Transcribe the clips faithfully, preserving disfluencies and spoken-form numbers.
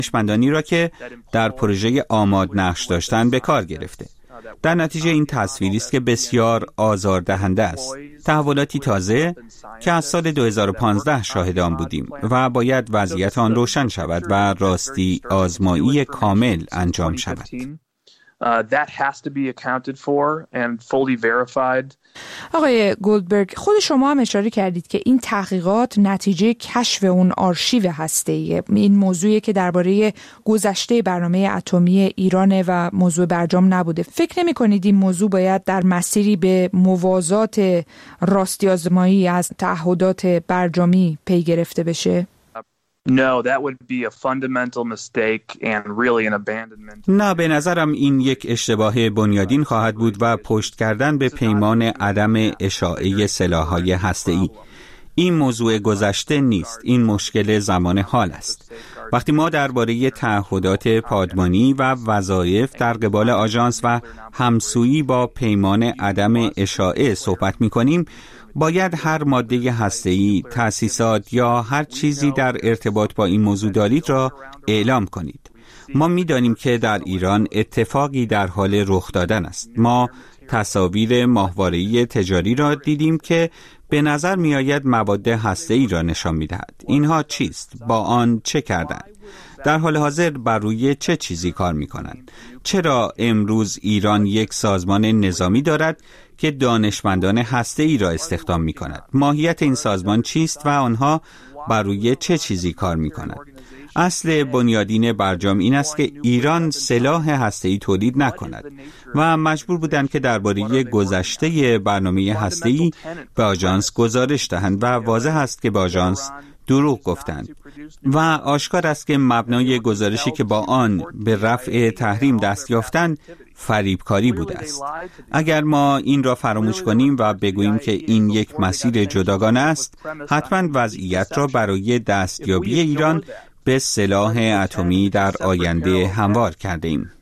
دانشمندانی را که در پروژه آماد نقش داشتند به کار گرفته. در نتیجه این تصویری است که بسیار آزاردهنده است. تحولاتی تازه که از سال دو هزار و پانزده شاهد آن بودیم و باید وضعیت آن روشن شود و راستی آزمایی کامل انجام شود. Uh, that has to be accounted for and fully verified. آقای گولدبرگ، خود شما هم اشاره کردید که این تحقیقات نتیجه کشف اون آرشیو هسته‌ایه. این موضوعی که درباره گذشته برنامه اتمی ایران و موضوع برجام نبوده. فکر نمی‌کنید این موضوع باید در مسیری به موازات راستی آزمایی از تعهدات برجامی پی گرفته بشه؟ No, that would be a fundamental mistake and really an abandonment. نه، به نظرم این یک اشتباه بنیادین خواهد بود و پشت کردن به پیمان عدم اشاعه سلاح‌های هسته‌ای. این موضوع گذشته نیست، این مشکل زمان حال است. وقتی ما درباره تعهدات پادمانی و وظایف در قبال آژانس و همسویی با پیمان عدم اشاعه صحبت می‌کنیم، باید هر ماده هسته‌ای، تأسیسات یا هر چیزی در ارتباط با این موضوع دارید را اعلام کنید. ما می‌دانیم که در ایران اتفاقی در حال رخ دادن است. ما تصاویر ماهواره‌ای تجاری را دیدیم که به نظر می‌آید مواد هسته‌ای را نشان می‌دهد. اینها چیست؟ با آن چه کردند؟ در حال حاضر بر روی چه چیزی کار می‌کنند؟ چرا امروز ایران یک سازمان نظامی دارد که دانشمندان هسته‌ای را استخدام می‌کند؟ ماهیت این سازمان چیست و آنها بر روی چه چیزی کار می‌کنند؟ اصل بنیادین برجام این است که ایران سلاح هسته‌ای تولید نکند و مجبور بودند که درباره گذشته برنامه هسته‌ای به آژانس گزارش دهند و واضح است که به آژانس دروغ گفتند و آشکار است که مبنای گزارشی که با آن به رفع تحریم دست یافتند فریبکاری بوده است. اگر ما این را فراموش کنیم و بگوییم که این یک مسیر جداگانه است، حتما وضعیت را برای دستیابی ایران به سلاح اتمی در آینده هموار کرده ایم.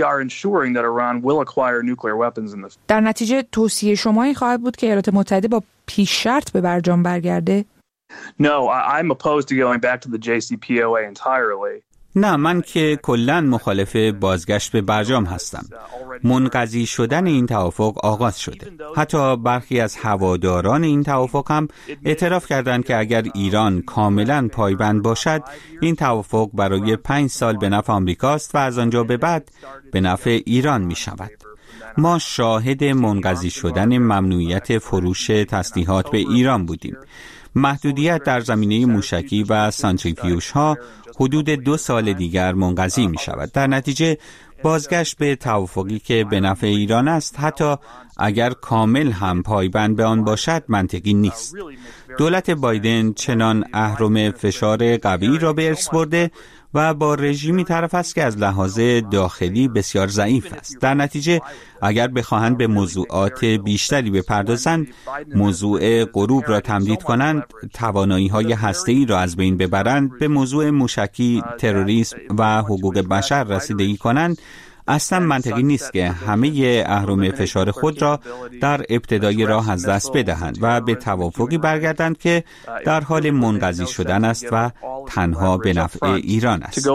در نتیجه توصیه شما این خواهد بود که ایالات متحده با پیش شرط به برجام برگرده؟ No, I'm opposed to going back to the جی سی پی او ای entirely. نه، من که کلاً مخالف بازگشت به برجام هستم. منقضی شدن این توافق آغاز شده. حتی برخی از هواداران این توافق هم اعتراف کردند که اگر ایران کاملاً پایبند باشد، این توافق برای پنج سال به نفع آمریکاست و از آنجا به بعد به نفع ایران می شود. ما شاهد منقضی شدن ممنوعیت فروش تسلیحات به ایران بودیم. محدودیت در زمینه موشکی و سانتریفیوژ ها حدود دو سال دیگر منقضی می شود. در نتیجه بازگشت به توافقی که به نفع ایران است، حتی اگر کامل هم پایبند به آن باشد، منطقی نیست. دولت بایدن چنان اهرم فشار قوی را به ارث برده و با رژیمی طرف است که از لحاظ داخلی بسیار ضعیف است. در نتیجه اگر بخواهند به موضوعات بیشتری بپردازند، موضوع غروب را تمدید کنند، توانایی‌های هسته‌ای را از بین ببرند، به موضوع موشکی، تروریسم و حقوق بشر رسیدگی کنند، اصلا منطقی نیست که همه اهرم فشار خود را در ابتدای راه از دست بدهند و به توافقی برگردند که در حال منقضی شدن است و تنها به نفع ایران است.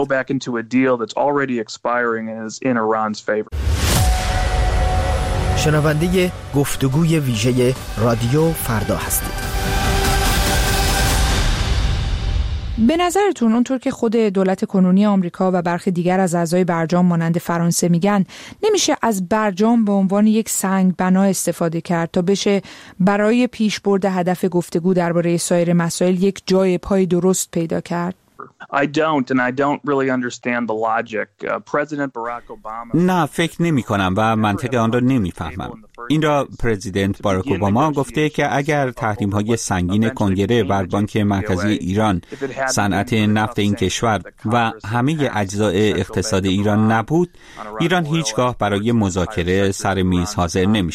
شنونده گفتگوی ویژه رادیو فردا هستید. به نظرتون اونطور که خود دولت کنونی آمریکا و برخی دیگر از اعضای برجام مانند فرانسه میگن، نمیشه از برجام به عنوان یک سنگ بنا استفاده کرد تا بشه برای پیشبرد هدف گفتگو درباره سایر مسائل یک جای پای درست پیدا کرد؟ I don't and I don't really understand the logic. Uh, President Barack Obama نه، فکر نمی کنم و منطق آن را نمی فهمم. این را پرزیدنت باراک اوباما گفته که اگر تحریم های سنگین کنگره بر بانک مرکزی ایران، صنعت نفت این کشور و همه اجزای اقتصاد ایران نبود، ایران هیچگاه برای مذاکره سر میز حاضر نمی شد.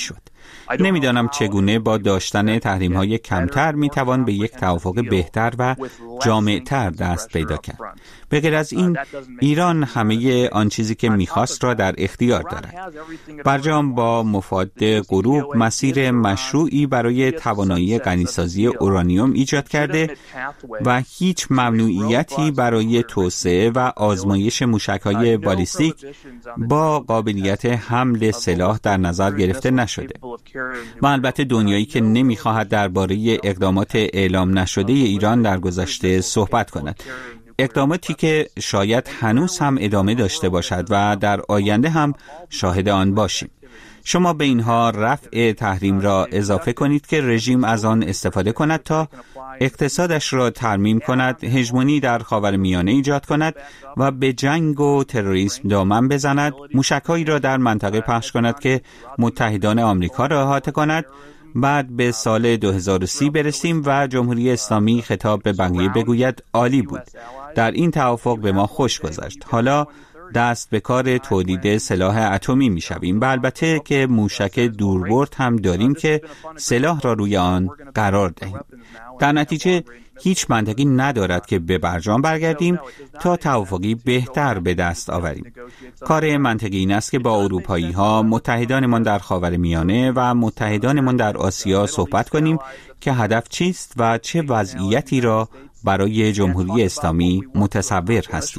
نمیدانم چگونه با داشتن تحریم‌های کمتر میتوان به یک توافق بهتر و جامع‌تر دست پیدا کرد. به غیر از این، ایران همه آن چیزی که میخواست را در اختیار دارد. برجام با مفاد غروب مسیر مشروعی برای توانایی غنیسازی اورانیوم ایجاد کرده و هیچ ممنوعیتی برای توسعه و آزمایش موشک‌های بالیستیک با قابلیت حمل سلاح در نظر گرفته نشده. و البته دنیایی که نمیخواهد درباره اقدامات اعلام نشده ایران در گذشته صحبت کند. اقداماتی که شاید هنوز هم ادامه داشته باشد و در آینده هم شاهد آن باشیم. شما به اینها رفع تحریم را اضافه کنید که رژیم از آن استفاده کند تا اقتصادش را ترمیم کند، هژمونی در خاورمیانه ایجاد کند و به جنگ و تروریسم دامن بزند، موشک‌هایی را در منطقه پخش کند که متحدان آمریکا را احاطه کند. بعد به سال دو هزار و سی برسیم و جمهوری اسلامی خطاب به بقیه بگوید عالی بود، در این توافق به ما خوش گذشت، حالا دست به کار تولید سلاح اتمی می شویم. و البته که موشک دوربرد هم داریم که سلاح را روی آن قرار دهیم. در نتیجه هیچ منطقی ندارد که به برجام برگردیم تا توافقی بهتر به دست آوریم. کار منطقی این است که با اروپایی ها، متحدانمان در خاورمیانه و متحدانمان در آسیا صحبت کنیم که هدف چیست و چه وضعیتی را برای جمهوری اسلامی متصور هستیم.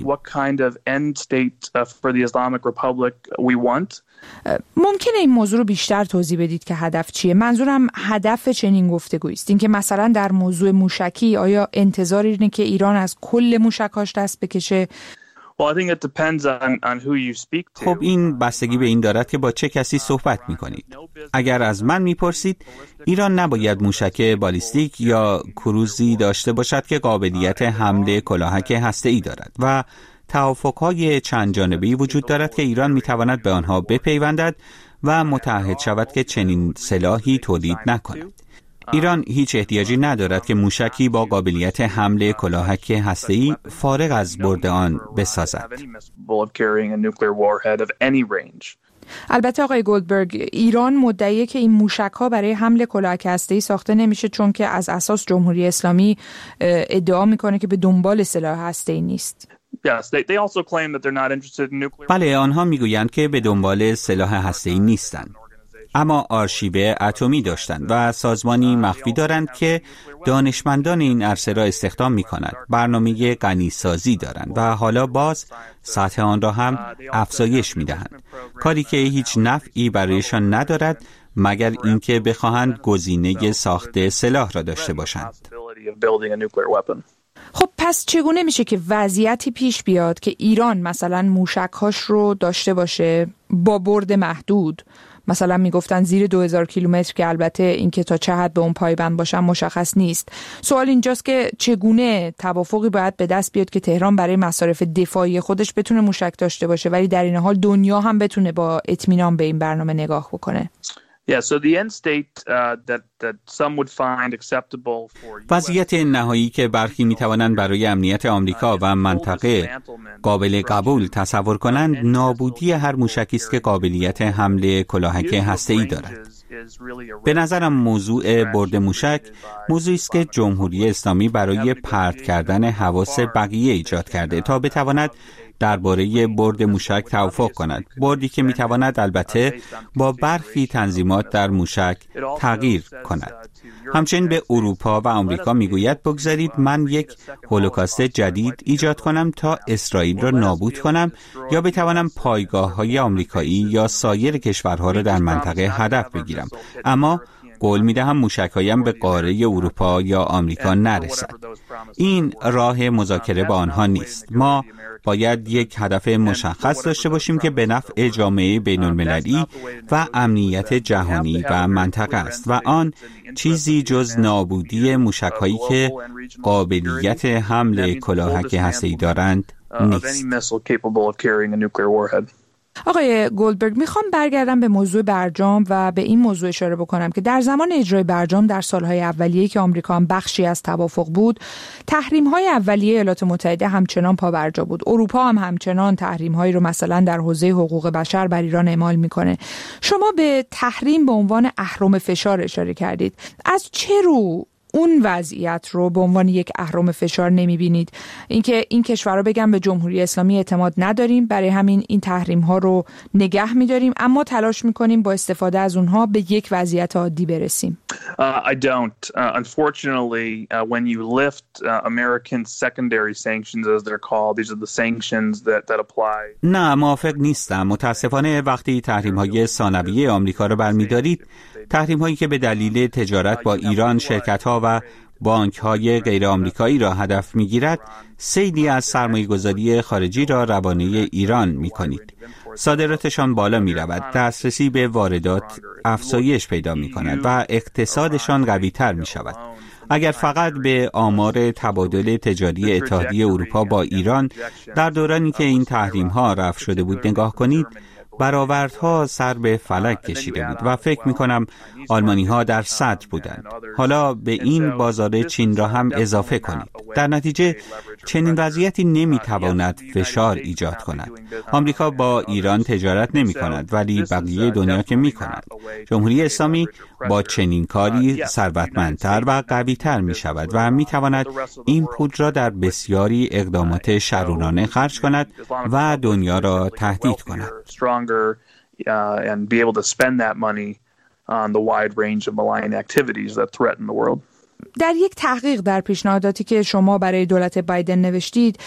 ممکنه این موضوع رو بیشتر توضیح بدید که هدف چیه؟ منظورم هدف چنین گفتگویی است. این که مثلا در موضوع موشکی آیا انتظار اینه که ایران از کل موشکاش دست بکشه؟ خب این بستگی به این دارد که با چه کسی صحبت می‌کنید. اگر از من می‌پرسید، ایران نباید موشک بالیستیک یا کروزی داشته باشد که قابلیت حمل کلاهک هسته‌ای دارد و توافق‌های چند جانبه‌ای وجود دارد که ایران می‌تواند به آنها بپیوندد و متعهد شود که چنین سلاحی تولید نکند. ایران هیچ احتیاجی ندارد که موشکی با قابلیت حمل کلاهک هسته‌ای فارغ از برد آن بسازد. البته آقای گلدبرگ، ایران مدعیه که این موشک‌ها برای حمل کلاهک هسته‌ای ساخته نمیشه چون که از اساس جمهوری اسلامی ادعا میکنه که به دنبال سلاح هسته‌ای نیست. بله، آنها میگویند که به دنبال سلاح هسته‌ای نیستند، اما آرشیو اتمی داشتند و سازمانی مخفی دارند که دانشمندان این عرصه را استخدام می کند. برنامه غنیسازی دارند و حالا باز سطح آن را هم افزایش می دهند. کاری که هیچ نفعی برایشان ندارد مگر اینکه بخواهند گزینه ساخت سلاح را داشته باشند. خب پس چگونه میشه که وضعیتی پیش بیاد که ایران مثلا موشک‌هاش رو داشته باشه با برد محدود؟ مثلا میگفتن زیر دو هزار کیلومتر که البته اینکه تا چه حد به اون پایبند باشن مشخص نیست. سوال اینجاست که چگونه توافقی باید به دست بیاد که تهران برای مصارف دفاعی خودش بتونه موشک داشته باشه ولی در این حال دنیا هم بتونه با اطمینان به این برنامه نگاه بکنه. وضعیت نهایی که برخی میتوانند برای امنیت آمریکا و منطقه قابل قبول تصور کنند، نابودی هر موشکی است که قابلیت حمل کلاهک هسته‌ای دارد. به نظرم موضوع برد موشک موضوعی است که جمهوری اسلامی برای پرت کردن حواس بقیه ایجاد کرده تا بتواند درباره برد موشک توافق کند. بردی که میتواند البته با برخی تنظیمات در موشک تغییر کند. همچنین به اروپا و آمریکا میگوید بگذارید من یک هولوکاست جدید ایجاد کنم تا اسرائیل را نابود کنم یا بتوانم پایگاه‌های آمریکایی یا سایر کشورها را در منطقه هدف بگیرم، اما قول میدهم موشک‌هایم به قاره اروپا یا آمریکا نرسد. این راه مذاکره با آنها نیست. ما باید یک هدف مشخص داشته باشیم که به نفع جامعه بین‌المللی و امنیت جهانی و منطقه است و آن چیزی جز نابودی موشک‌هایی که قابلیت حمل کلاهک هسته‌ای دارند نیست. آقای گولدبرگ، میخوام برگردم به موضوع برجام و به این موضوع اشاره بکنم که در زمان اجرای برجام در سالهای اولیه که آمریکا هم بخشی از توافق بود، تحریم‌های اولیه ایالات متحده همچنان پابرجا بود. اروپا هم همچنان تحریم‌هایی رو مثلا در حوزه حقوق بشر بر ایران اعمال میکنه. شما به تحریم به عنوان اهرم فشار اشاره کردید. از چه رو اون وضعیت رو به عنوان یک اهرم فشار نمیبینید؟ اینکه این کشورها بگن به جمهوری اسلامی اعتماد نداریم، برای همین این تحریم ها رو نگه میداریم، اما تلاش میکنیم با استفاده از اونها به یک وضعیت عادی برسیم. Uh, I don't. Uh, unfortunately, uh, when you lift uh, American secondary sanctions, as they're called, these are the sanctions that that apply. نه، موافق نیستم. متاسفانه وقتی تحریم‌های ثانویه آمریکا رو برمی‌دارید، تحریم‌هایی که به دلیل تجارت با ایران شرکت‌ها و بانک‌های غیر آمریکایی را هدف می‌گیرد، سیلی از سرمایه‌گذاری خارجی را روانه ایران می‌کنید. صادراتشان بالا می‌رود، دسترسی به واردات افزایش پیدا می‌کند و اقتصادشان قوی‌تر می‌شود. اگر فقط به آمار تبادل تجاری اتحادیه اروپا با ایران در دورانی که این تحریم‌ها رفع شده بود نگاه کنید، برآوردها سر به فلک کشیده بود و فکر می‌کنم آلمانی‌ها در صدر بودند. حالا به این بازار چین را هم اضافه کنید. در نتیجه چنین وضعیتی نمی‌تواند فشار ایجاد کند. آمریکا با ایران تجارت نمی‌کند، ولی بقیه دنیا که می‌کنند. جمهوری اسلامی با چنین کاری ثروتمندتر و قوی‌تر می‌شود و می‌تواند این پول را در بسیاری اقدامات شرورانه خرج کند و دنیا را تهدید کند. Uh, and be able to spend that money on the wide range of malign activities that threaten the world. در یک تحقیق در پیشنهاداتی که شما برای دولت بایدن نوشتید،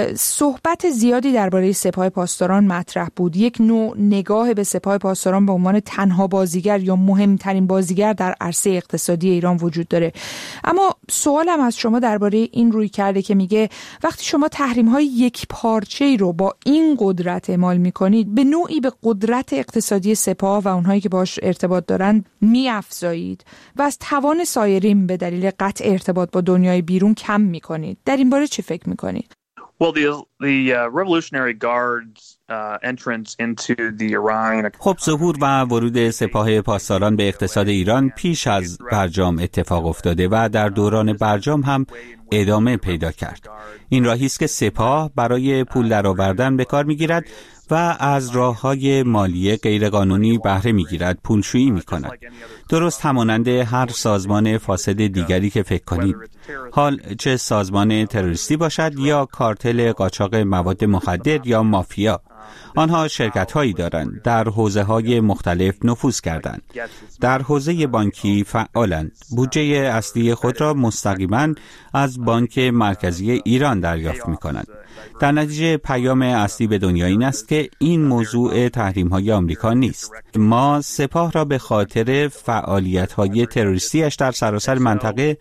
صحبت زیادی درباره سپاه پاسداران مطرح بود. یک نوع نگاه به سپاه پاسداران به عنوان تنها بازیگر یا مهمترین بازیگر در عرصه اقتصادی ایران وجود داره. اما سوالم از شما درباره این روی کرده که میگه وقتی شما تحریم‌های یک پارچه‌ای رو با این قدرت اعمال می‌کنید، به نوعی به قدرت اقتصادی سپاه و اونهایی که باهاش ارتباط دارن می‌افزایید و از توان سایرین به دلیل قطع ارتباط با دنیای بیرون کم می‌کنید. در این باره چه فکر می‌کنید؟ Well, the the uh, Revolutionary Guards uh, entrance into the Iran. خب ظهور و ورود سپاه پاسداران به اقتصاد ایران پیش از برجام اتفاق افتاده و در دوران برجام هم ادامه پیدا کرد. این راهی است که سپاه برای پول درآوردن به کار می‌گیرد و از راه‌های مالی غیرقانونی بهره می‌گیرد، پولشویی می‌کند. درست همانند هر سازمان فاسد دیگری که فکر کنید. حال چه سازمان تروریستی باشد یا کارتل قاچاق مواد مخدر یا مافیا، آنها شرکت‌هایی دارند، در حوزه‌های مختلف نفوذ کردند. در حوزه بانکی فعالند. بودجه اصلی خود را مستقیما از بانک مرکزی ایران دریافت می‌کنند. در نتیجه پیام اصلی به دنیا این است که این موضوع تحریم‌های آمریکا نیست. ما سپاه را به خاطر فعالیت‌های تروریستی‌اش در سراسر منطقه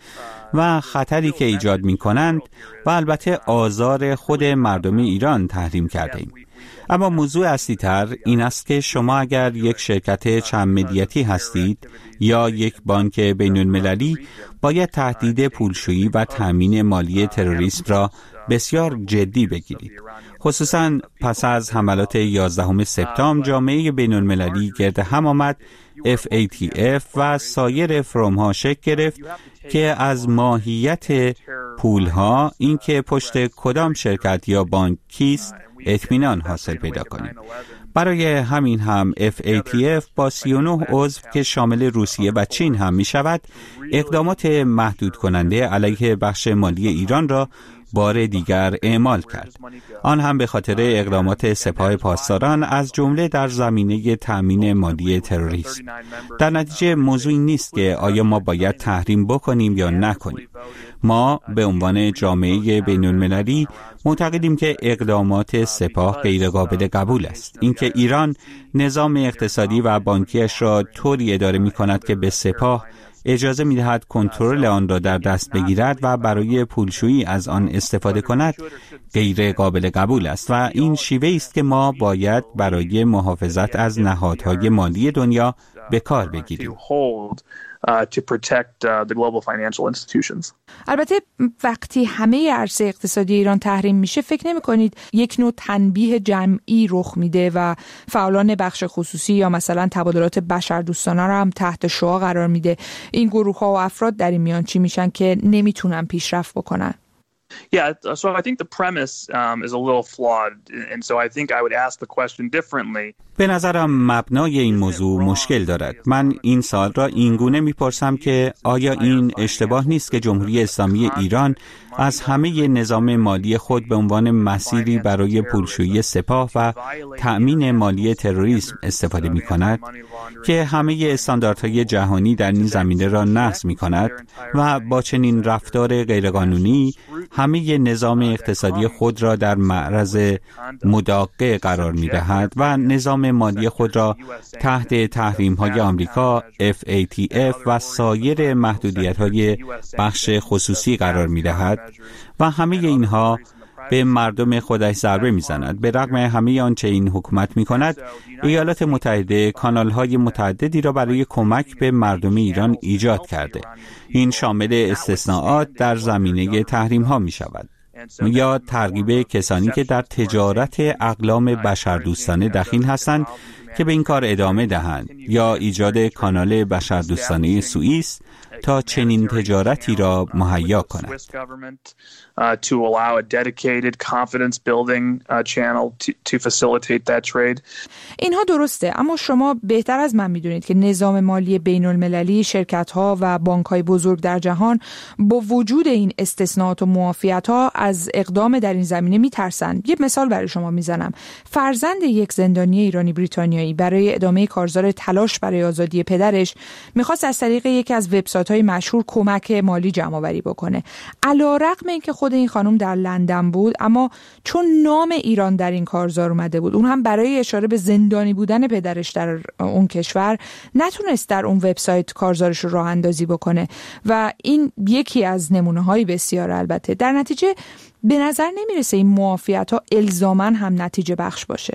و خطری که ایجاد می‌کنند و البته آزار خود مردم ایران تحریم کردیم. اما موضوع اصلی تر این است که شما اگر یک شرکت چند ملیتی هستید یا یک بانک بین المللی، باید تهدید پولشویی و تامین مالی تروریسم را بسیار جدی بگیرید. خصوصا پس از حملات یازدهم سپتامبر جامعه بین المللی گرد هم آمد، اف ای تی اف و سایر فرم‌ها شکل گرفت که از ماهیت پولها، اینکه پشت کدام شرکت یا بانک کیست، اطمینان حاصل پیدا کنید. برای همین هم اف ای تی اف با سی و نه عضو که شامل روسیه و چین هم می شود، اقدامات محدود کننده علیه بخش مالی ایران را بار دیگر اعمال کرد. آن هم به خاطر اقدامات سپاه پاسداران، از جمله در زمینه تامین مالی تروریسم. در نتیجه موضوعی نیست که آیا ما باید تحریم بکنیم یا نکنیم. ما به عنوان جامعه بین المللی معتقدیم که اقدامات سپاه غیر قابل قبول است. اینکه ایران نظام اقتصادی و بانکیش را طوری اداره می کند که به سپاه اجازه می دهد کنترل آن را در دست بگیرد و برای پولشویی از آن استفاده کند، غیر قابل قبول است و این شیوه است که ما باید برای محافظت از نهادهای مالی دنیا به کار بگیریم. Uh, to protect uh, the global financial institutions. البته وقتی همه عرصه اقتصادی ایران تحریم میشه فکر نمی کنید یک نوع تنبیه جمعی رخ میده و فعالان بخش خصوصی یا مثلا تبادلات بشردوستانه رو هم تحت شعاع قرار میده؟ این گروه ها و افراد در این میان چی میشن که نمیتونن پیشرفت بکنن؟ Yeah, so I think the premise um, is a little flawed, and so I think I would ask the question differently. به نظرم مبنای این موضوع مشکل دارد. من این سوال را اینگونه میپرسم که آیا این اشتباه نیست که جمهوری اسلامی ایران از همه نظام مالی خود به عنوان مسیری برای پولشویی سپاه و تأمین مالی تروریسم استفاده می کند که همه استانداردهای جهانی در این زمینه را نقض می کند و با چنین رفتار غیرقانونی همه نظام اقتصادی خود را در معرض مداقه قرار می دهد و نظام مالی خود را تحت تحریم‌های آمریکا، اف ای تی اف و سایر محدودیت‌های بخش خصوصی قرار می دهد و همه اینها به مردم خودش ضربه می‌زند. به رغم همه آنچه این حکومت می‌کند، ایالات متحده کانال‌های متعددی را برای کمک به مردم ایران ایجاد کرده. این شامل استثناءات در زمینه تحریم‌ها می‌شود یا ترغیب کسانی که در تجارت اقلام بشردوستانه دخیل هستند که به این کار ادامه دهند یا ایجاد کانال بشردوستانه سوئیس تا چنین تجارتی را مهیا کند. to allow a dedicated confidence building uh, channel to, to facilitate that trade. اینها درسته، اما شما بهتر از من میدونید که نظام مالی بین المللی، شرکت‌ها و بانک‌های بزرگ در جهان با وجود این استثناءات و معافیت‌ها از اقدام در این زمینه میترسند. یه مثال برای شما میزنم. فرزند یک زندانی ایرانی بریتانیایی برای ادامه کارزار تلاش برای آزادی پدرش میخواست از طریق یکی از وبسایت‌های مشهور کمک مالی جمع‌آوری بکنه. علی‌رغم اینکه خود این خانم در لندن بود، اما چون نام ایران در این کارزار اومده بود، اون هم برای اشاره به زندانی بودن پدرش در اون کشور، نتونست در اون وبسایت کارزارش رو راه اندازی بکنه و این یکی از نمونه‌های بسیار البته. در نتیجه به نظر نمیرسه این معافیت‌ها الزاماً هم نتیجه بخش باشه.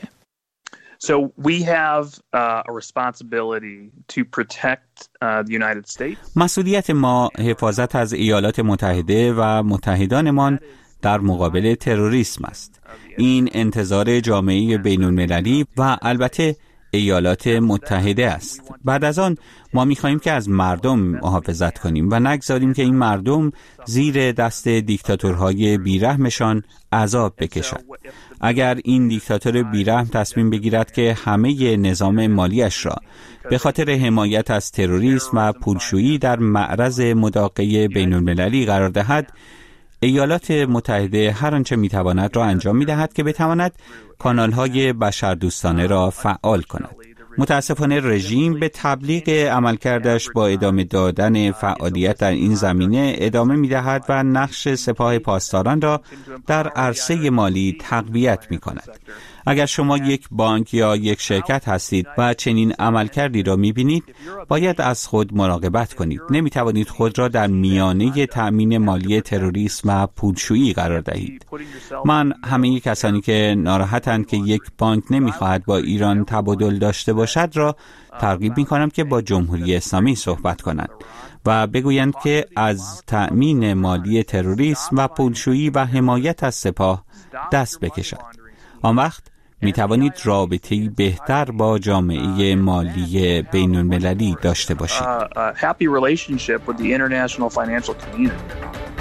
So we have uh, a responsibility to protect uh, the United States. مسئولیت ما حفاظت از ایالات متحده و متحدانمان در مقابل تروریسم است. این انتظار جامعه بین‌المللی و البته ایالات متحده است. بعد از آن ما می‌خواهیم که از مردم محافظت کنیم و نگذاریم که این مردم زیر دست دیکتاتورهای بیرحمشان عذاب بکشند. اگر این دیکتاتور بیرحم تصمیم بگیرد که همه نظام مالیش را به خاطر حمایت از تروریسم و پولشویی در معرض مداقه بین‌المللی قرار دهد، ایالات متحده هر آنچه میتواند را انجام میدهد که بتواند کانال‌های بشردوستانه را فعال کند. متاسفانه رژیم به تبلیغ عملکردش با ادامه دادن فعالیت در این زمینه ادامه می‌دهد و نقش سپاه پاسداران را در عرصه مالی تقویت می‌کند. اگر شما یک بانک یا یک شرکت هستید و چنین عملکردی را می‌بینید، باید از خود مراقبت کنید. نمی‌توانید خود را در میانه تأمین مالی تروریسم و پولشویی قرار دهید. من همه کسانی که ناراحتند که یک بانک نمی‌خواهد با ایران تبادل داشته باشد را ترغیب می‌کنم که با جمهوری اسلامی صحبت کنند و بگویند که از تأمین مالی تروریسم و پولشویی و حمایت از سپاه دست بکشد. آن وقت می توانید رابطه‌ای بهتر با جامعه مالی بین المللی داشته باشید. happy relationship with the international financial community.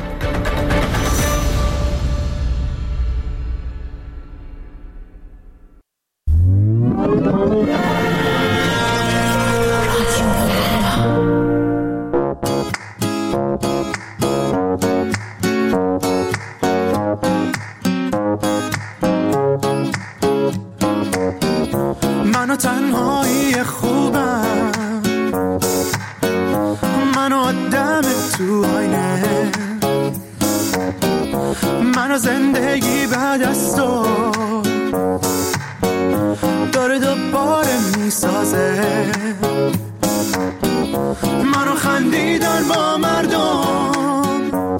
منو تنهایی خوبم، منو آدم تو آینه، منو زندگی بعد از تو داره دوباره میسازه، منو خندیدن با مردم،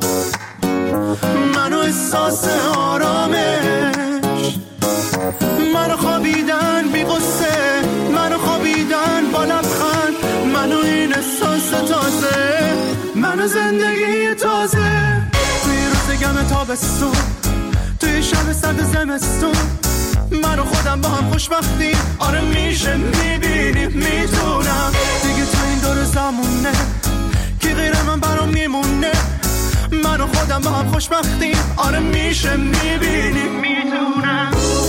منو احساس آرامش، منو خوابیدن بی غصه، منو خوابیدن با لبخند، تابستون توی شب سرد زمستون من و خودم با هم خوشبختیم. آره میشه میبینیم میتونم دیگه تو این دور زمونه کی غیر من برام میمونه. من و خودم با هم خوشبختیم. آره میشه میبینیم میتونم.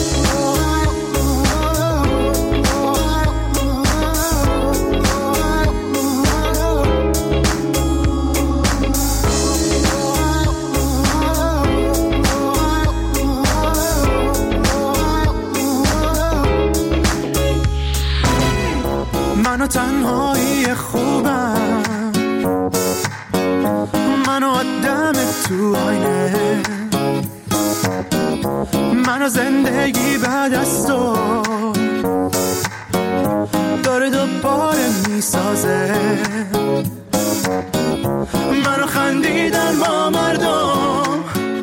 منو تنهایی خوبم منو آدم تو آینه منو زندگی بعد از تو داره دوباره میسازه. منو خندیدن با مردم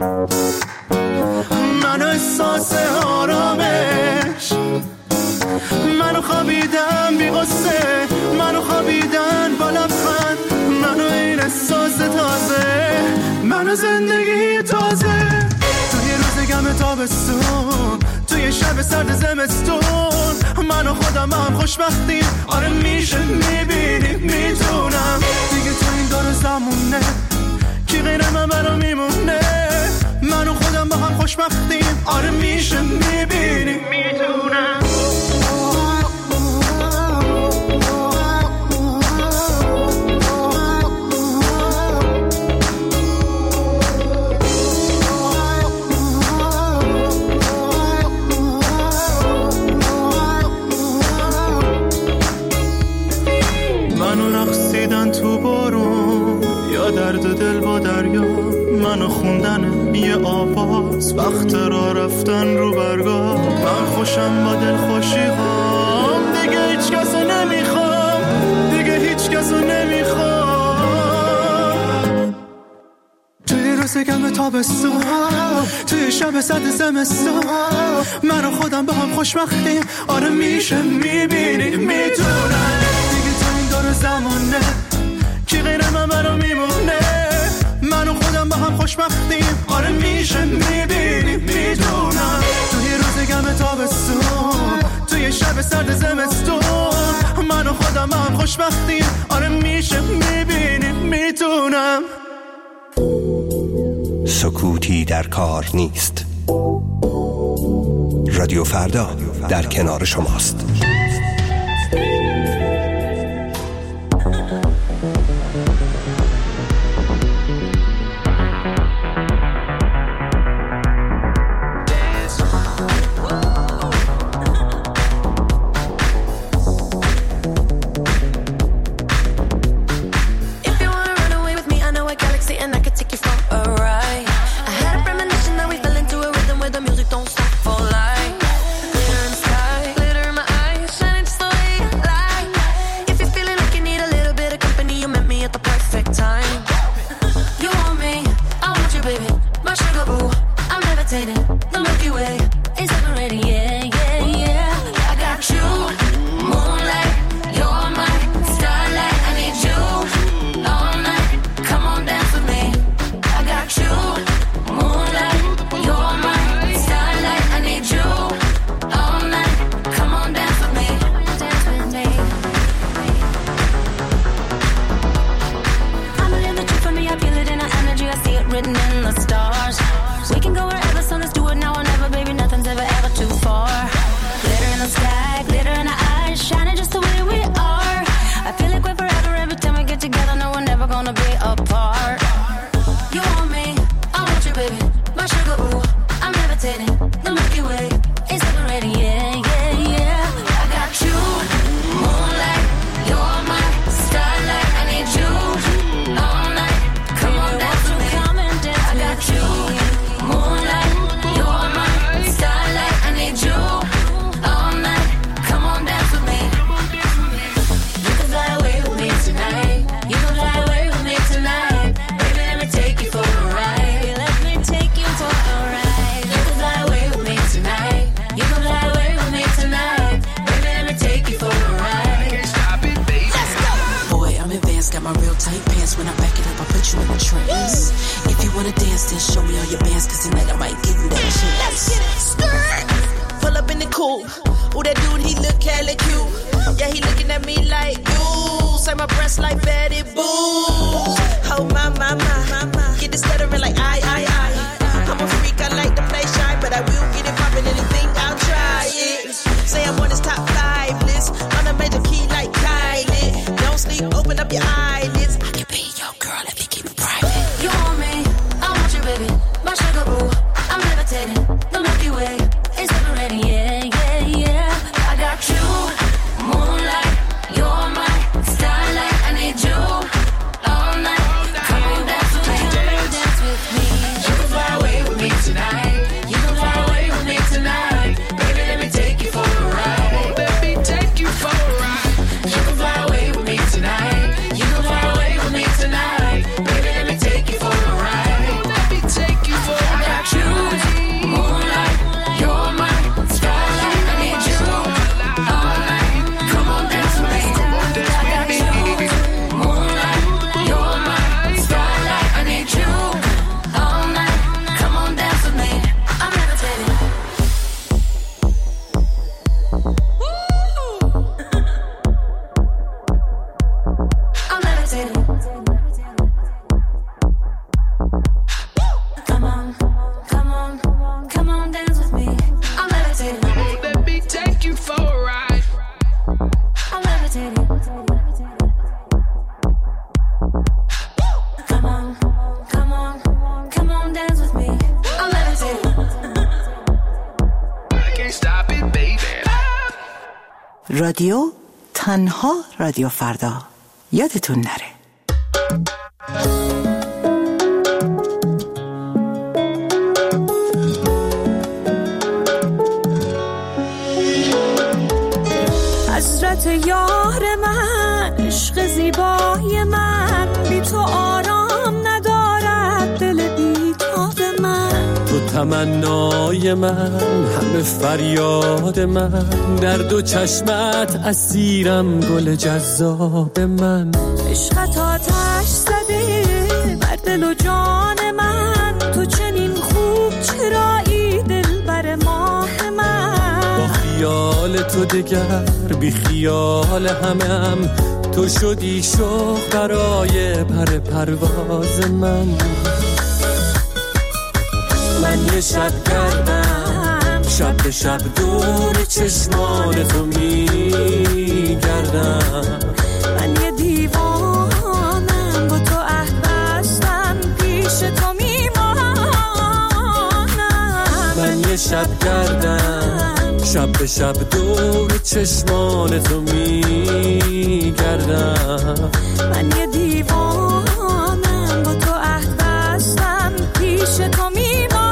منو احساس آرامش منو خوابیدن بی غصه منو خوابیدن با لبخند منو این احساس تازه منو زندگی تازه توی روز گم تابستون توی شب سرد زمستون من و خودم هم خوشبختیم. آره میشه میبینیم میتونم دیگه تو این دور زمونه کی غیر من برام میمونه. من و خودم با هم خوشبختیم. آره میشه میبینیم میتونم. تو بارون یا درد دل با دریا منو خوندن یه آواز وقت را رفتن رو برگاه. من خوشم با دل خوشی هام دیگه هیچ کسو نمیخوام دیگه هیچ کسو نمیخوام. توی روز گم تابستون توی شب سرد زمستون من و خودم با هم خوشبختیم. آره میشه میبینی میتونم دیگه تو این دور زمونه کی غیر من برام میمونه. من و خودم با هم خوشبختیم. آره میشه میبینیم میدونم توی روز گم تابستون توی شب سرد زمستون من و خودم با هم خوشبختیم. آره میشه میبینیم میتونم. سکوتی در کار نیست. رادیو فردا در کنار شماست. Don't stop for life. Glitter in the sky, glitter in my eyes. cool. Ooh, that dude, he look hella cute. Yeah, he looking at me like, ooh, say my breasts like Betty Boo. Oh, my, my, my, my, get this stuttering like I, I, I. I'm a freak, I like to play shy, but I will get it poppin', anything, I'll try it. Say I'm on this top five list, on a major key like Kylie. Don't sleep, open up your eyelids. I can be your girl if you keep it private. You want me, I want you, baby. My sugar boo, I'm levitating. The Milky Way is separating, yeah, yeah, yeah. I got you, moonlight, you're my starlight. I need you all night. Come on, dance with me, dance with me. You can fly away with me tonight. You can fly away with me tonight. Baby, let me take you for a ride. Let me take you for a ride. You can fly away with me tonight. You can fly away with me tonight. Baby, let me take you for a ride. Let me take you for a ride. I got you, moonlight, you're my starlight. I need you all night. Come on, dance with me. I got you, moonlight, you're my starlight. I need you all night. Come on, dance with me. I'm levitating. I'm levitating. Come on, come on, come on, dance with me. I'm levitating. Let me take you for a ride. I'm levitating. Come on, come on, come on, dance with me. I'm levitating. I can't stop it, baby. رادیو تنها رادیو فردا. یادتون نره. حسرت یار من، عشق زیبای من، بی تو آرام ندارد دل بیتاب من. تو تمنای من، همه فریاد من، در دو چشمت اسیرم گل جذاب من. عشقت آتش زده بر دل و جان من، تو چنین خوب چرایی دل بر ماه من. با خیال تو دگر بی خیال همم، تو شدی شوق برای پر پرواز من. من یه شب گردم، شب به شب دور چشمان تو میگردم. من یه دیوانم، با تو عهد بستم، پیش تو میمانم. من یه شب گردم، شب به شب دور چشمان تو میگردم. من یه دیوانم، با تو عهد بستم، پیش تو میمانم.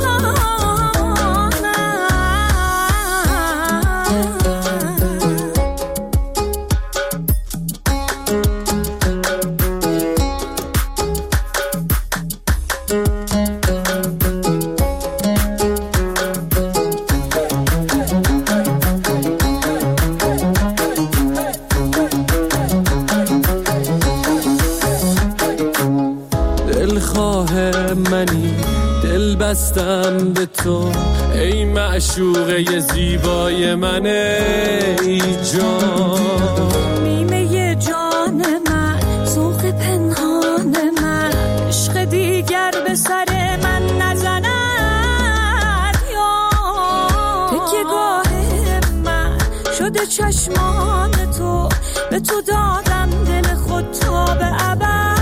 بستم به تو ای معشوقه زیبای من، ای جان. نیمه جان من، ذوق پنهان من، عشق دیگر به سر من نزند. یا تکیه گاه من شده چشمان تو، به تو دادم دل خود تا به ابد.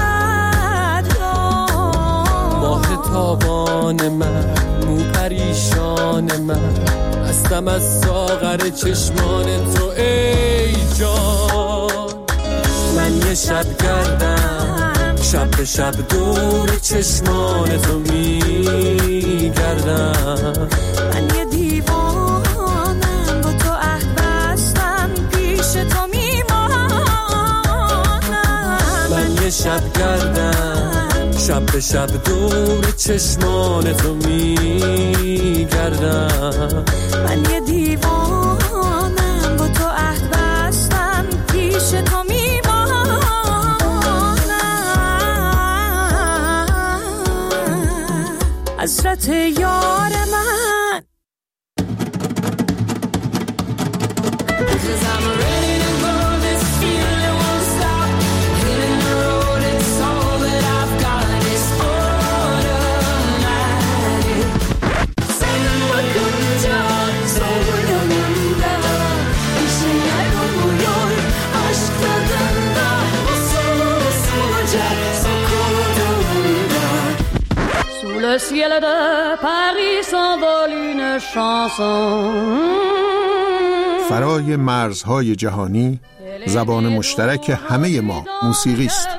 تابان من، مو پریشان من، هستم از ساغر چشمان تو ای جان. من یه شب گردم، شب به شب دور چشمان تو میگردم. من یه دیوانم، با تو عهد بستم، پیش تو میمانم. من یه شب گردم، شب به شب دور چشمان تو میگردم. من یه دیوانم، با تو عهد بستم، پیش تو میمانم. حسرت یار من. 'cause I'm ready to go. This feeling won't stop. Hitting the road, it's all that I've got. It's automatic. Saying what comes out, so oynamında. İşe yaramıyor, aşk tadında. Usul usul olacak, sokulduğunda. Sous le ciel de Paris s'envole une chanson. فرای مرزهای جهانی زبان مشترک همه ما موسیقی است.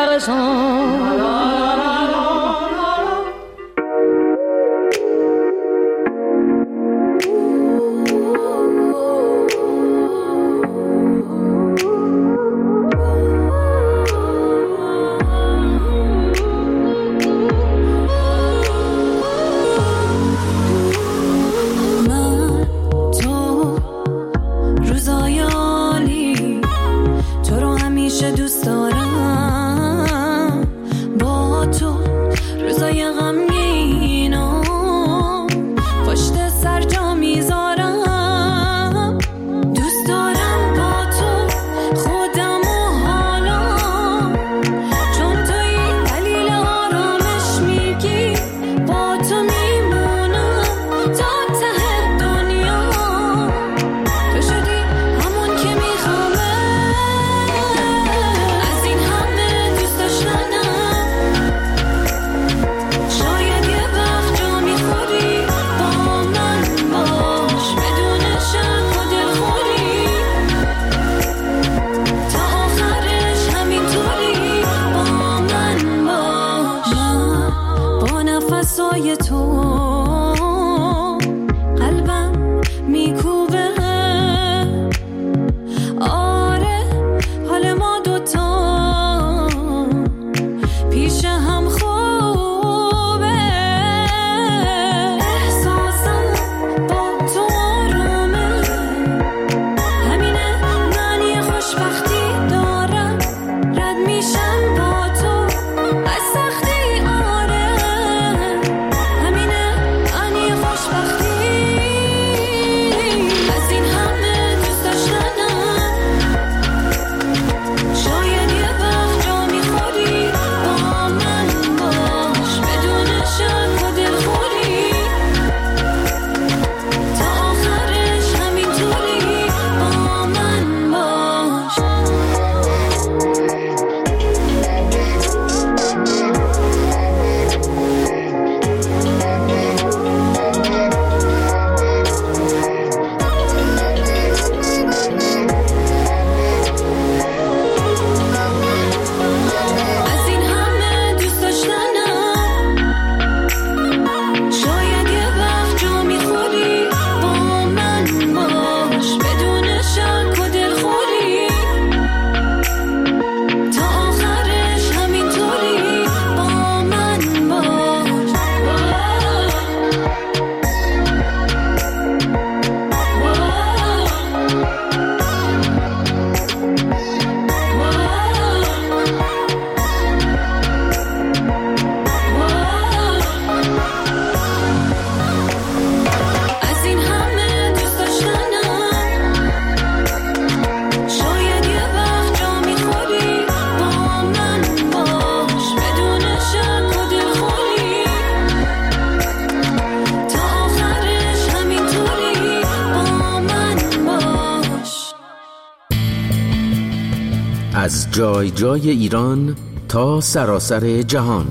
از جای جای ایران تا سراسر جهان.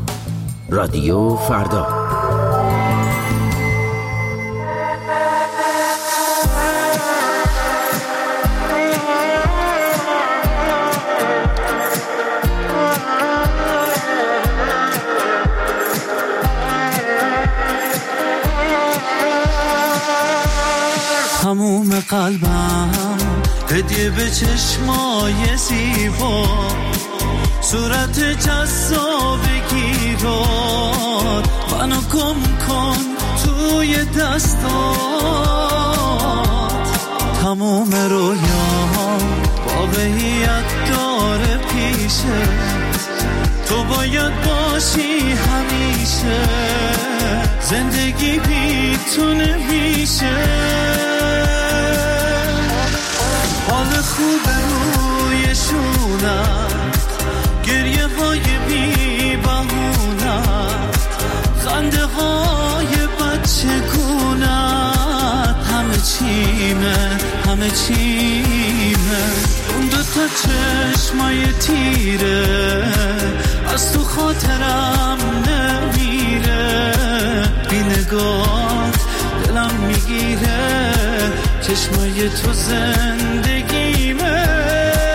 رادیو فردا. تموم قلبم هدیه به چشمای زیبا، صورت جذابگی رو منو گم کن توی دستات. تموم رویام واقعیت داره پیشه، تو باید باشی همیشه، زندگی بی تو نمیشه. خوب رویشونم، گریه های بی بهونم، خنده های بچه گونم، همه چیمه همه چیمه. اون دو تا چشمای تیره از تو خاطرم نمیره، بی نگات دلم میگیره، چشمای تو زندگیمه.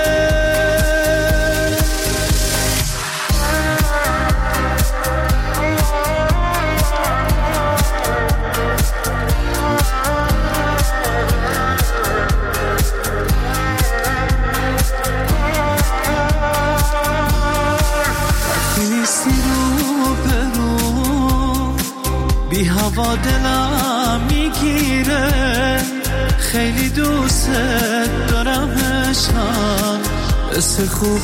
بی هوا دلم میگیره، خیلی دوست دارم عشقم، مثل خوب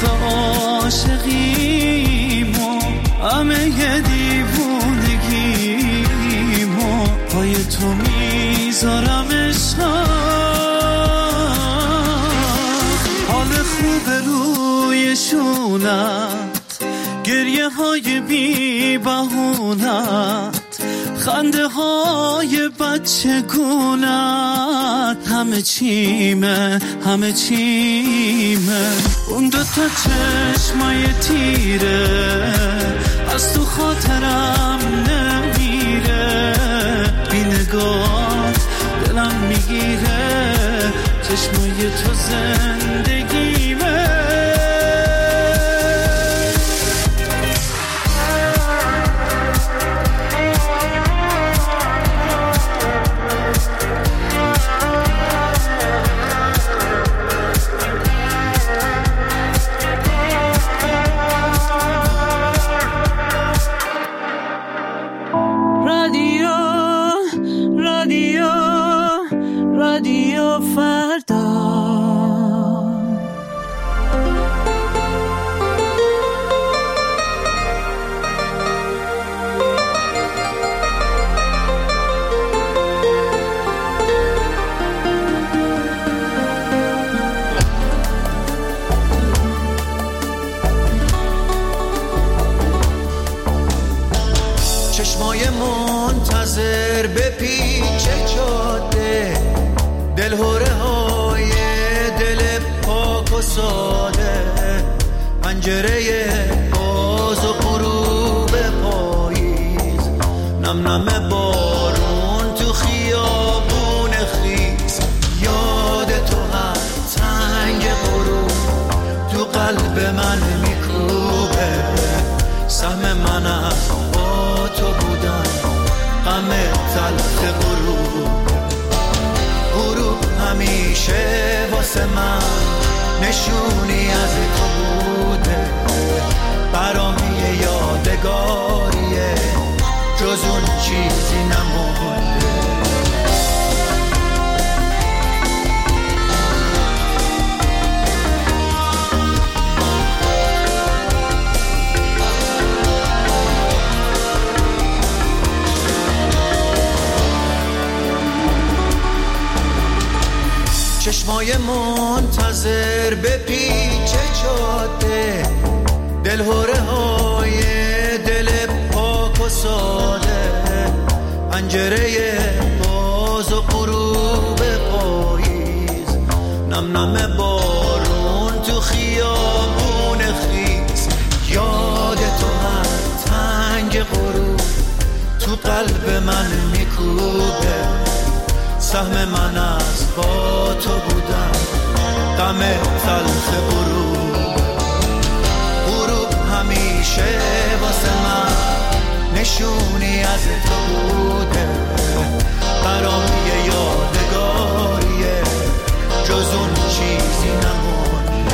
عاشقیمو، همه یه دیوونگیمو پای تو میذارم عشقم. حال خوب رویشونت، گریه های بی بهونت، خنده های بچه گونت، همه چیمه همه چیمه. اون دو تا چشمای تیره از تو خاطرم نمیره، بی نگات دلم میگیره، چشمای تو زندگیمه. چشمای منتظر به پیچ جاده، دلهوره های دل پاک و ساده، پنجره باز و غروب پاییز، نم نم بارون تو خیابون خیز، یاد تو هر تنگ غروب تو قلب من میکوبه، سهم من از تو بودن غم تلخ غروب، غروب همیشه واسه من نشونی از تو بوده، برام یه یادگاریه، جز اون چیزی نمونده. چشمای منتظر به پیچ جاده، دلهوره های دل پاک و ساده، پنجره باز و غروب پاییز، نم نم بارون تو خیابون خیز، یاد تو هر تنگ غروب تو قلب من میکوبه، سهم من از با تو بودن غم تلخ غروب، غروب همیشه واسه من نشونی از تو بوده، برام یه یادگاریه، جز اون چیزی نمونده.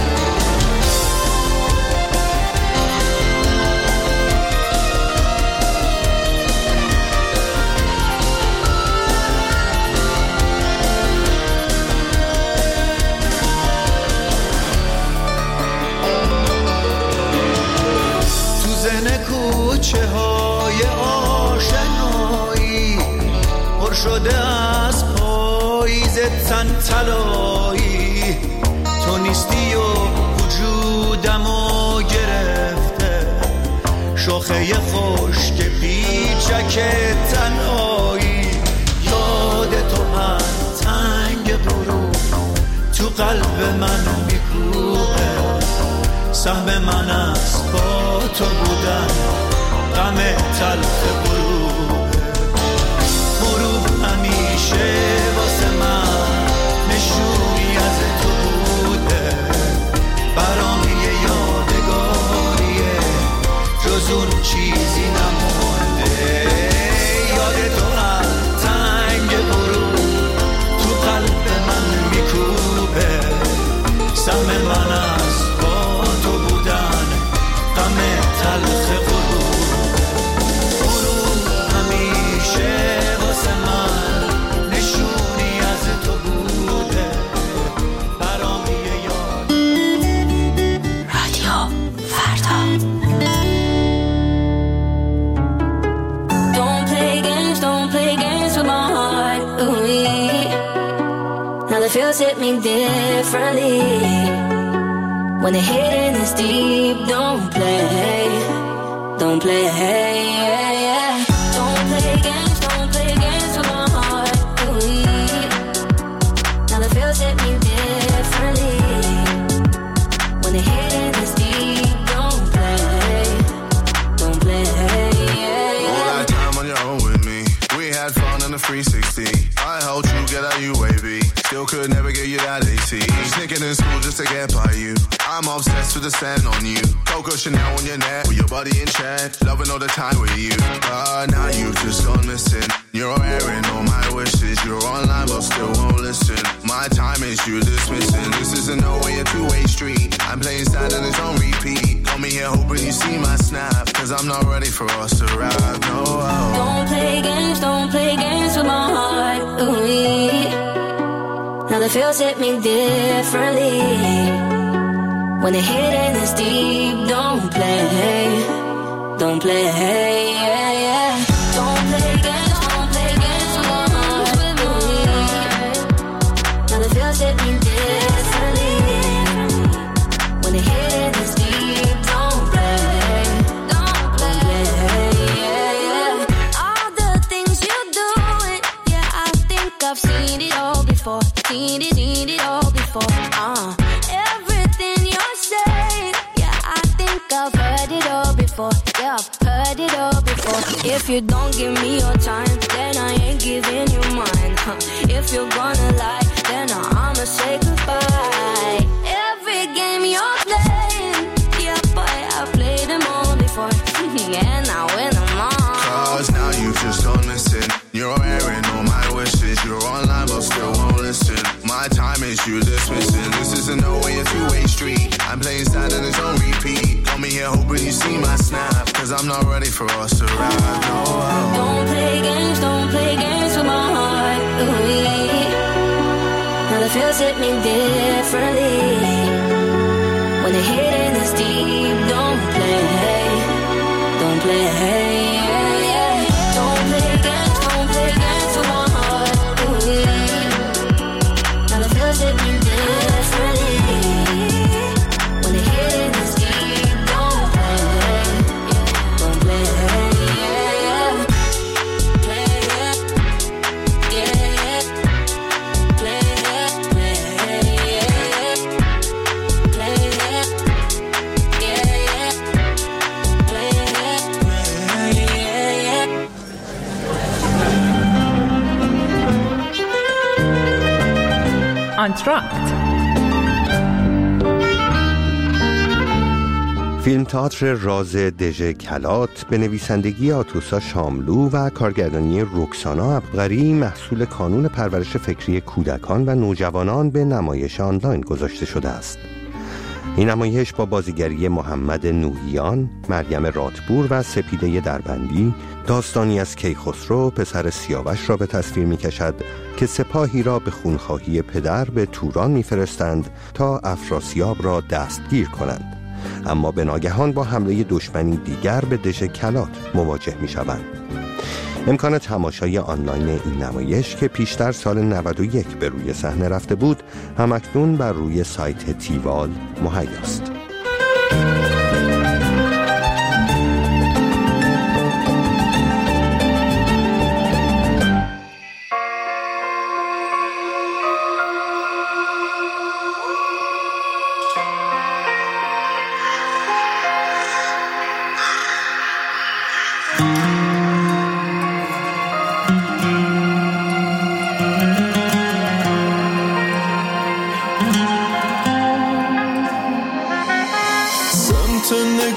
کوچه های آشنایی پر شده از پاییز تن طلایی، نیستی و وجودمو گرفته، شاخه خشک پیچک تنهایی. یاد تو هر تنگ غروب تو قلب من میکوبه، سهم من از با تو بودن غم تلخ غروب. غروب همیشه واسه من نشونی از تو بوده، برام یه یادگاریه جز اون چیزی نمونده. یاد تو هر تنگ غروب تو قلب من میکوبه، سهم من از با تو بودن غم تلخ غروب. غروب همیشه واسه من نشونی از تو بوده، برام یه یاد. رادیو فردا. Don't play games, don't play games with my heart. Ooh, now the feels hit me differently. When the hidden is deep, don't play, don't play, yeah, yeah. Don't play games, don't play games with my heart. Ooh, now the feels hit me differently. When the hidden is deep, don't play, don't play, yeah, yeah. All that time on your own with me, we had fun in the three sixty. I helped you get out U A B, still could never get you that A T. Sneaking in school just to get by you. I'm obsessed with the scent on you. Coco Chanel on your neck, with your body in check. Loving all the time with you. But now you've just gone missing. You're airing all my wishes. You're online but still won't listen. My time is you dismissing. This isn't no way a two-way street. I'm playing sad and it's on repeat. Got me here hoping you see my snap, cause I'm not ready for us to ride. No, oh. Don't play games, don't play games with my heart. Ooh, now the feels hit me differently. When the hidden is deep, don't play, don't play, yeah, yeah. Don't play games, don't play games with my heart. Now the feels hit me differently. When the hidden is deep, don't play, don't play, yeah, yeah. All the things you do, yeah, I think I've seen it all before, seen it, seen it all before. Uh, everything you're saying, yeah, I think I've heard it all before. Yeah, I've heard it all before. If you don't give me your time, then I ain't giving you mine. Huh. If you're gonna lie, then I'ma say goodbye. Every game you're playing, yeah, boy, I've played them all before. And I win them all. Cause now you've just gone missing. You're airing all my wishes. You're online but still won't listen. My time is you dismissing. This isn't no way a two-way street. I'm playing sad and it's on repeat. Got me here hoping you see my snap, cause I'm not ready for us to ride. No, oh. Don't play games, don't play games with my heart. Ooh, now the feels hit me differently. When the hidden is deep, don't play, don't play, yeah, yeah. Don't play games, don't play games with my heart. Ooh, now the feels hit me differently. When the hidden is deep, don't play, don't play, yeah, yeah. Play it, yeah, play it, play it, play it, yeah, play it, yeah, yeah. آنتراکت. فیلم تئاتر راز دژ کلات به نویسندگی آتوسا شاملو و کارگردانی رکسانا عبقری محصول کانون پرورش فکری کودکان و نوجوانان به نمایش آنلاین گذاشته شده است. این نمایش با بازیگری محمد نوحیان، مریم راتپور و سپیده دربندی داستانی از کیخسرو پسر سیاوش را به تصویر می کشد که سپاهی را به خونخواهی پدر به توران می فرستند تا افراسیاب را دستگیر کنند، اما به ناگهان با حمله دشمنی دیگر به دژ کلات مواجه می شوند. امکان تماشای آنلاین این نمایش که پیشتر سال نود و یک به روی صحنه رفته بود، همکنون بر روی سایت تیوال مهیاست.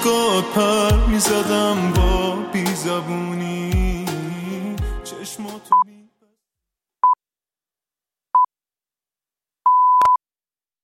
پر میزدم با بیزبونی چشماتو